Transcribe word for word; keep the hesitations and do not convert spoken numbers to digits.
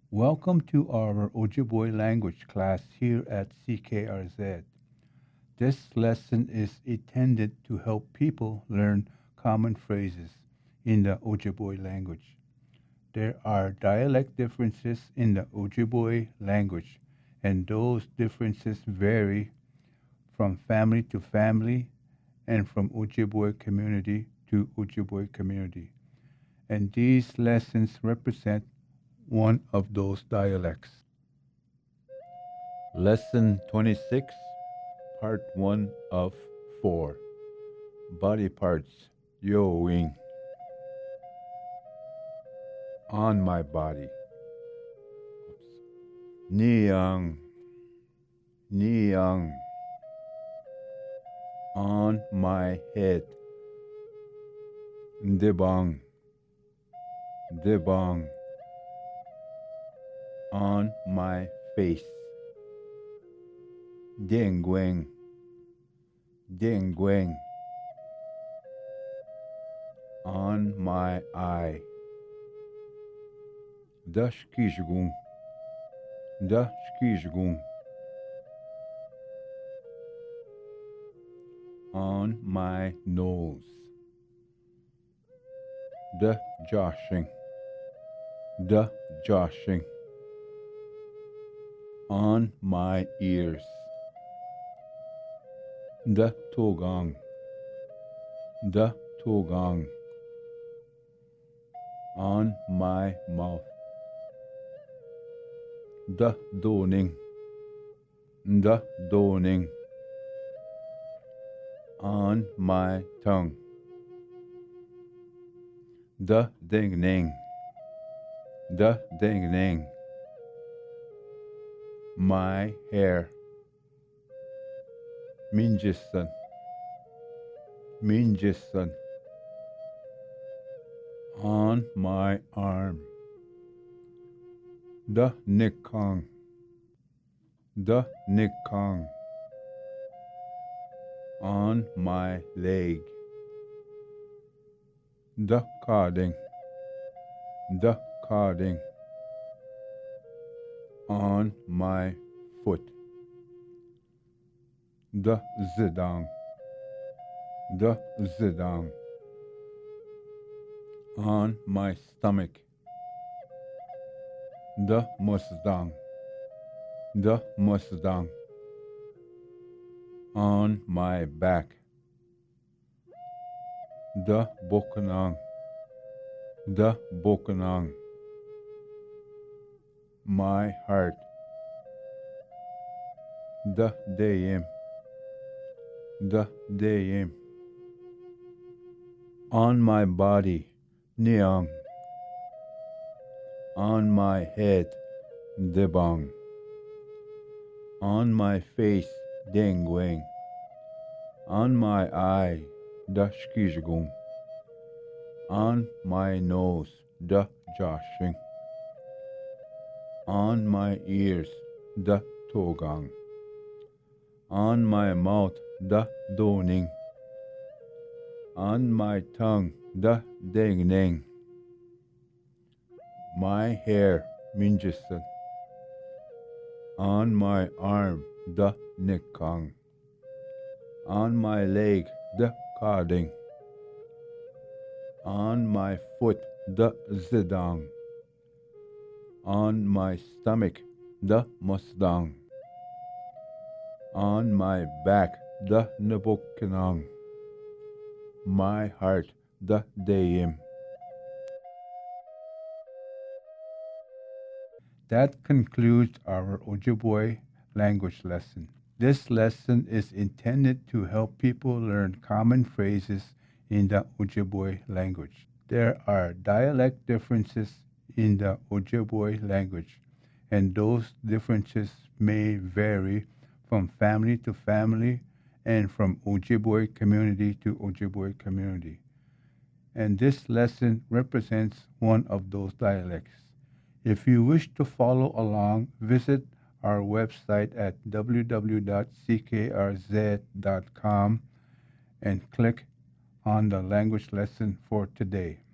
Welcome to our Ojibwe language class here at C K R Z. This lesson is intended to help people learn common phrases in the Ojibwe language. There are dialect differences in the Ojibwe language, and those differences vary from family to family and from Ojibwe community to Ojibwe community. And these lessons represent one of those dialects. Lesson twenty-six, Part one of four. Body parts, Yo-wing. On my body. Niang. Niang. On my head. Debang. Debang. On my face. Dengweng. Dengweng. On my eye. Dashkishgung. Dashkishgung. On my nose. The joshing. The joshing. On my ears. The togang. The togang. On my mouth. The doning. The doning. On my tongue. The ding-ning. The ding-ning. My hair. Minjison. Minjison. On my arm. The nickong. The nickong. On my leg. The carding. The carding. On my foot. The zidang. The zidang. On my stomach. The musdang. The musdang. On my back. The bokanang. The bokanang. My heart. The dayim. The dayim. On my body. Niang. On my head. Debang. On my face. Dengweng. On my eye. Dashkishgung. On my nose. The joshing. On my ears. The togang. On my mouth. The doning. On my tongue. The ding-ning. My hair. Minjison. On my arm. The nickong. On my leg. The carding. On my foot. The zidang. On my stomach. The musdang. On my back. The nabokanang. My heart. The dayim. That concludes our Ojibwe language lesson. This lesson is intended to help people learn common phrases in the Ojibwe language. There are dialect differences in the Ojibwe language, and those differences may vary from family to family and from Ojibwe community to Ojibwe community. And this lesson represents one of those dialects. If you wish to follow along, visit our website at w w w dot c k r z dot com and click on the language lesson for today.